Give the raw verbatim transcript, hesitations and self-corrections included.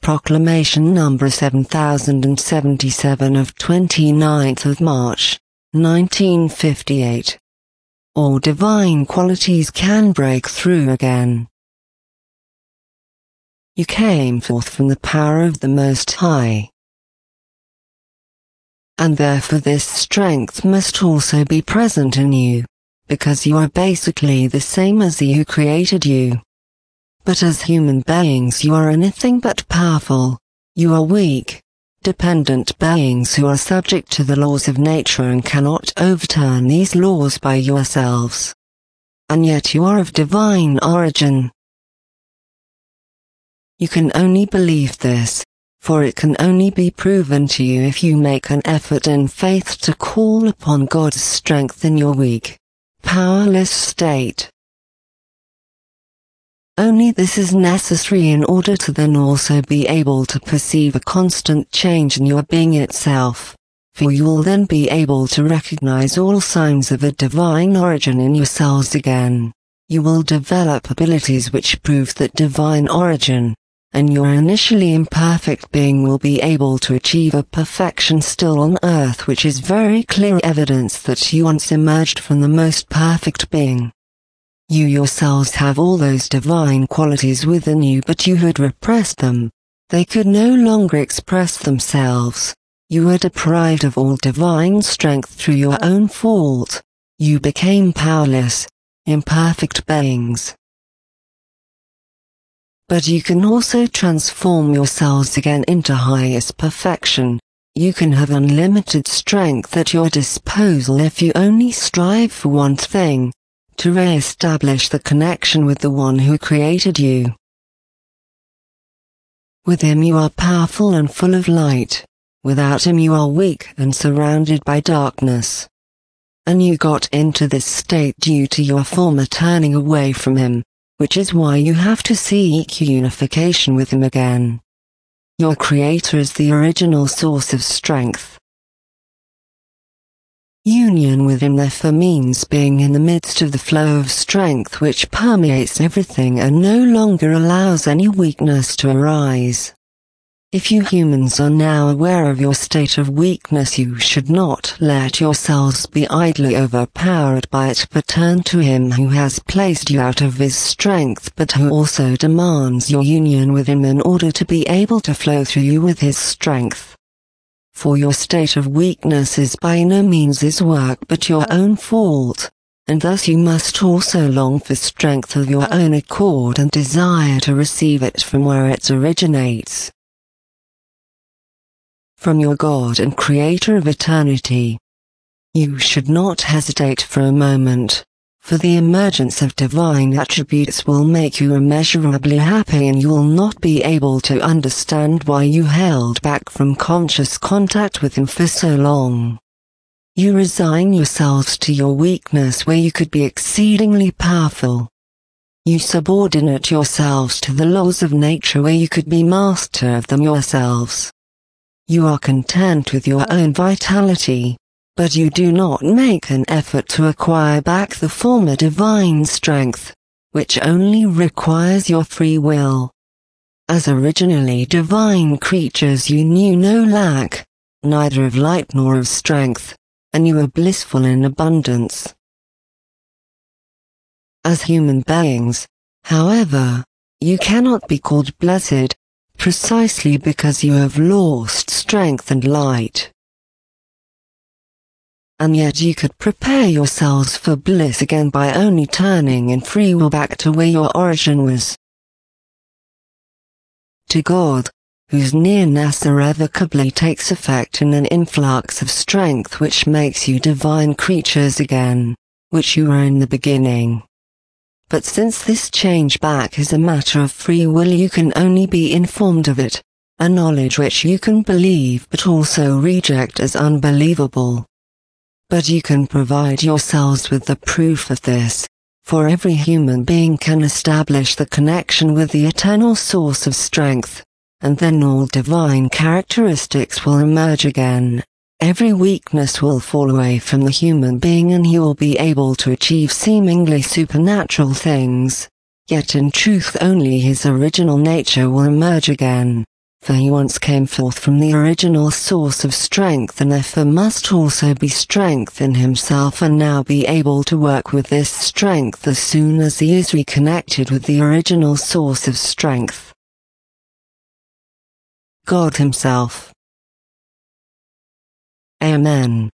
Proclamation number seven thousand seventy-seven of twenty-ninth of March, nineteen fifty-eight. All divine qualities can break through again. You came forth from the power of the Most High, and therefore this strength must also be present in you, because you are basically the same as He who created you. But as human beings you are anything but powerful. You are weak, dependent beings who are subject to the laws of nature and cannot overturn these laws by yourselves. And yet you are of divine origin. You can only believe this, for it can only be proven to you if you make an effort in faith to call upon God's strength in your weak, powerless state. Only this is necessary in order to then also be able to perceive a constant change in your being itself, for you will then be able to recognize all signs of a divine origin in yourselves again. You will develop abilities which prove that divine origin, and your initially imperfect being will be able to achieve a perfection still on earth, which is very clear evidence that you once emerged from the most perfect being. You yourselves have all those divine qualities within you, but you had repressed them. They could no longer express themselves. You were deprived of all divine strength through your own fault. You became powerless, imperfect beings. But you can also transform yourselves again into highest perfection. You can have unlimited strength at your disposal if you only strive for one thing: to re-establish the connection with the One who created you. With Him you are powerful and full of light. Without Him you are weak and surrounded by darkness. And you got into this state due to your former turning away from Him, which is why you have to seek unification with Him again. Your Creator is the original source of strength. Union with Him therefore means being in the midst of the flow of strength which permeates everything and no longer allows any weakness to arise. If you humans are now aware of your state of weakness, you should not let yourselves be idly overpowered by it, but turn to Him who has placed you out of His strength, but who also demands your union with Him in order to be able to flow through you with His strength. For your state of weakness is by no means His work but your own fault, and thus you must also long for strength of your own accord and desire to receive it from where it originates. From your God and Creator of eternity. You should not hesitate for a moment, for the emergence of divine attributes will make you immeasurably happy, and you will not be able to understand why you held back from conscious contact with Him for so long. You resign yourselves to your weakness where you could be exceedingly powerful. You subordinate yourselves to the laws of nature where you could be master of them yourselves. You are content with your own vitality, but you do not make an effort to acquire back the former divine strength, which only requires your free will. As originally divine creatures you knew no lack, neither of light nor of strength, and you were blissful in abundance. As human beings, however, you cannot be called blessed, precisely because you have lost strength and light. And yet you could prepare yourselves for bliss again by only turning in free will back to where your origin was. To God, whose nearness irrevocably takes effect in an influx of strength which makes you divine creatures again, which you were in the beginning. But since this change back is a matter of free will, you can only be informed of it, a knowledge which you can believe but also reject as unbelievable. But you can provide yourselves with the proof of this, for every human being can establish the connection with the eternal source of strength, and then all divine characteristics will emerge again. Every weakness will fall away from the human being and he will be able to achieve seemingly supernatural things, yet in truth only his original nature will emerge again, For he once came forth from the original source of strength and therefore must also be strength in himself and now be able to work with this strength as soon as he is reconnected with the original source of strength. God Himself. Amen.